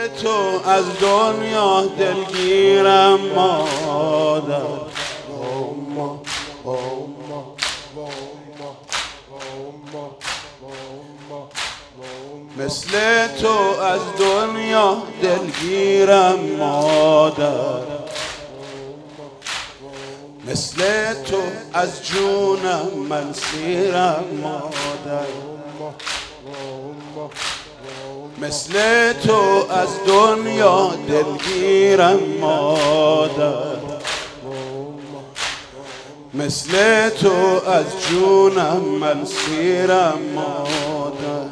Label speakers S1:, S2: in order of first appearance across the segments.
S1: تو از دنیا دلگیرم مادر. مثل تو از دنیا دلگیرم مادر، مثل تو از جونم من سیرم مادر، مثل تو از دنیا دلگیرم مادر، مثل تو از جونم من سیرم مادر.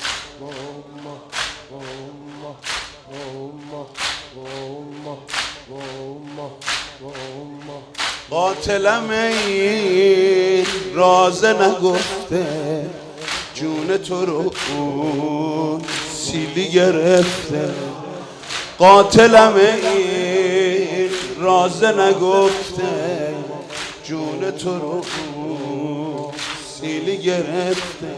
S1: قاتلم این راز نگفته، جون تو رو اون سیلی گرفته. قاتلم این راز نگفته، جون تو رو اون سیلی گرفته.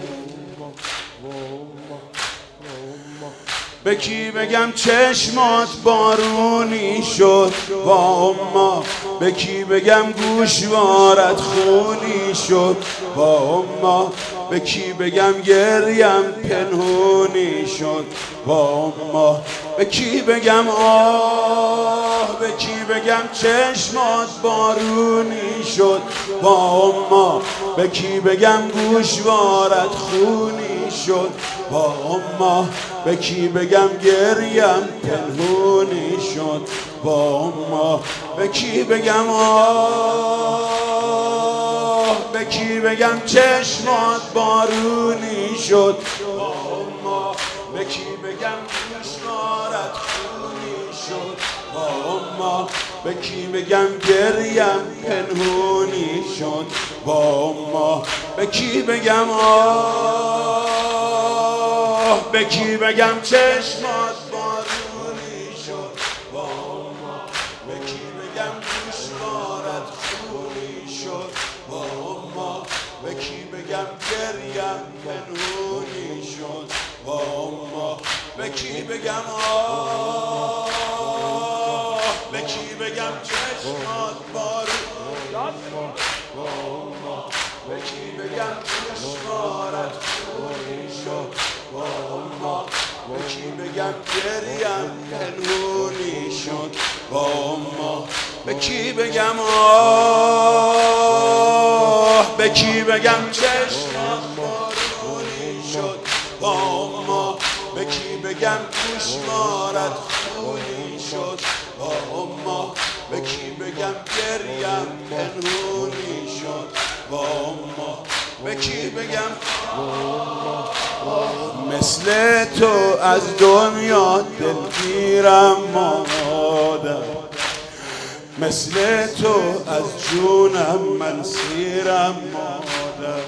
S1: به کی بگم چشمات بارونی شد با اما، به کی بگم گوشوارت خونی شد با اما، به کی بگم گریم پنهونی شد با اما، به کی بگم آه، به کی بگم چشمات بارونی شد با اما، به کی بگم گوشوارت خونی شد با اما، به کی بگم گریم پنهونی شد با اما، به کی بگم آه، به کی بگم چشمات بارونی شد با اما، به کی بگم گوشوارت خونی شد با اما، به کی بگم گریم پنهونی شد با اما، به کی بگم آه، به کی بگم چشمات بارونی شد با اما، به کی بگم گوشوارت خونی شد با اما، به کی بگم گریم پنهونی شد با اما، به کی بگم آه، به کی بگم چشمات بارونی شد با اما، به کی بگم گوشوارت خونی شد با اما، به کی بگم گریم پنهونی شد با اما، به کی بگم آه، به کی بگم چشمات بارونی شد با اما، به کی بگم گوشوارت خونی شد با اما، به کی بگم گریم پنهونی شد با اما، به کی بگم مثل تو از دنیا دلگیرم مادر، مثل تو از جونم من سیرم مادر،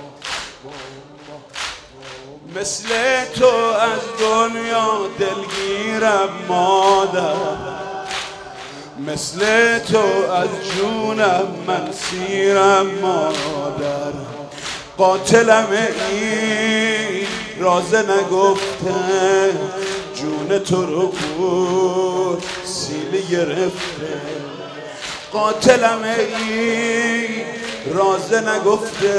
S1: مثل تو از دنیا دلگیرم مادر، مثل تو از جونم من سیرم مادر. قاتلم این راز نگفته، جون تو رو بود سیلی گرفته. قاتلم این راز نگفته،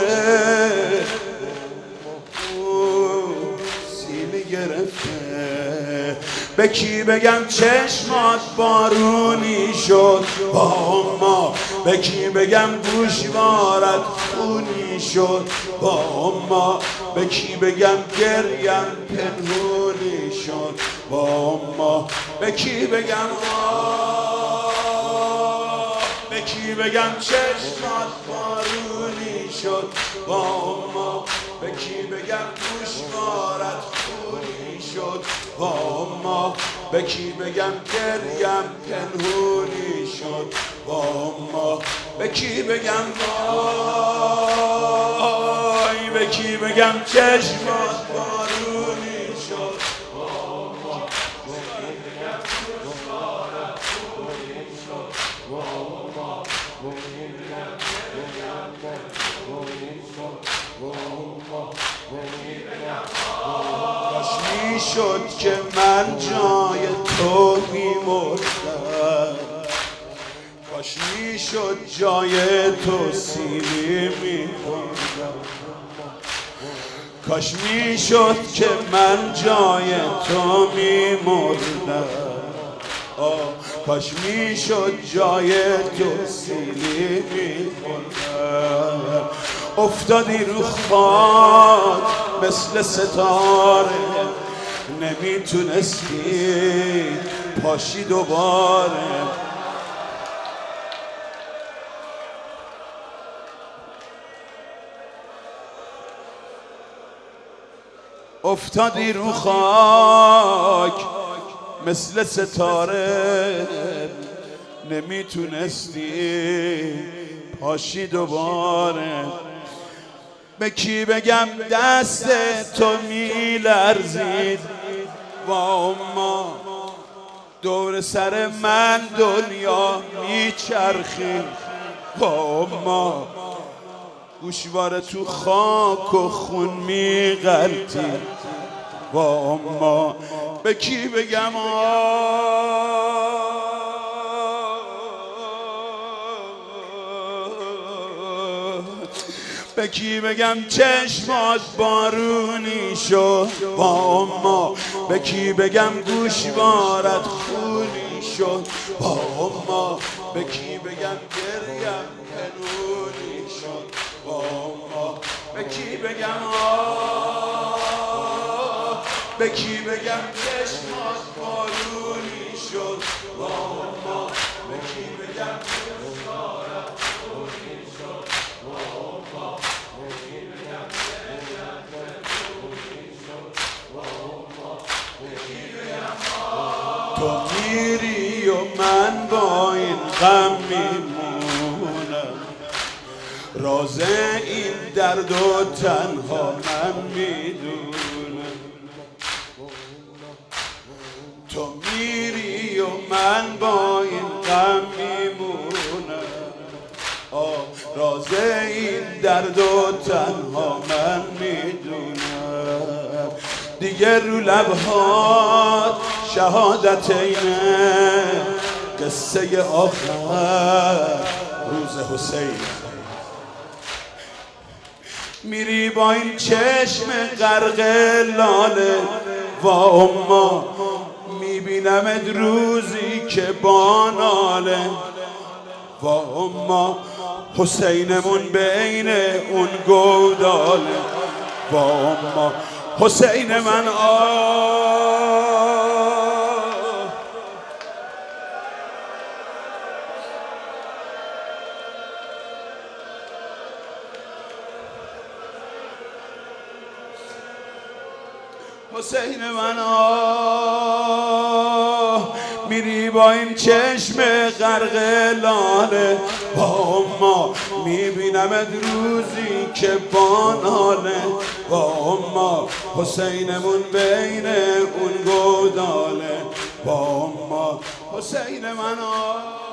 S1: سیلی گرفته. به کی بگم چشمات بارونی شد با اما، به کی بگم گوشوارت خونی شد با اما، به کی بگم گریم پنهونی شد با اما، به کی بگم آه، به کی بگم چشمات بارونی شد با اما، به کی بگم گوشوارت خونی شد با اما، به کی بگم گریم پنهونی شد با اما، به کی بگم وای، به کی بگم چشمات بارونی شد با اما، به کی بگم گوشوارت خونی شد با اما، به کی بگم گریم پنهونی شد با اما، به کی بگم شد که من جان جای تو میمردم، کاش میشد جای تو سیلی میخوردم، کاش میشد که من جای تو میمردم، کاش میشد جای تو سیلی میخوردم. افتادی رو خاک مثل ستاره، نمیتونستی پاشی دوباره. افتادی رو خاک مثل ستاره، نمیتونستی پاشی دوباره. به کی بگم دست تو میلرزید، واما دور سر من دنیا میچرخید، واما گوشواره تو خاک و خون میغلطید، واما به کی بگم به کی بگم چشمات بارونی شد، واما به کی بگم گوشوارت خونی شد، واما به کی بگم گریم پنونی شد، واما به کی بگم به کی بگم چشمات بارونی شد، واما به کی بگم گوشوارت خونی شد، واما به کی بگم گریم پنونی شد، واما به کی بگم تو میری و من با این غم میمونم، راز این درد و تنها من میدونم. تو میری و من با این غم میمونم، راز این درد و تنها من میدونم. دیگه رو لبهات شهادت اینه، قصه آخر روز حسین. میری با این چشم غرق لاله، واما میبینمت روزی که با ناله، واما حسینمون بین اون گوداله، واما حسین من حسین من میری با این چشم غرق لاله، واما میبینمت روزی که با ناله، واما حسینمون بین اون گوداله، واما حسین من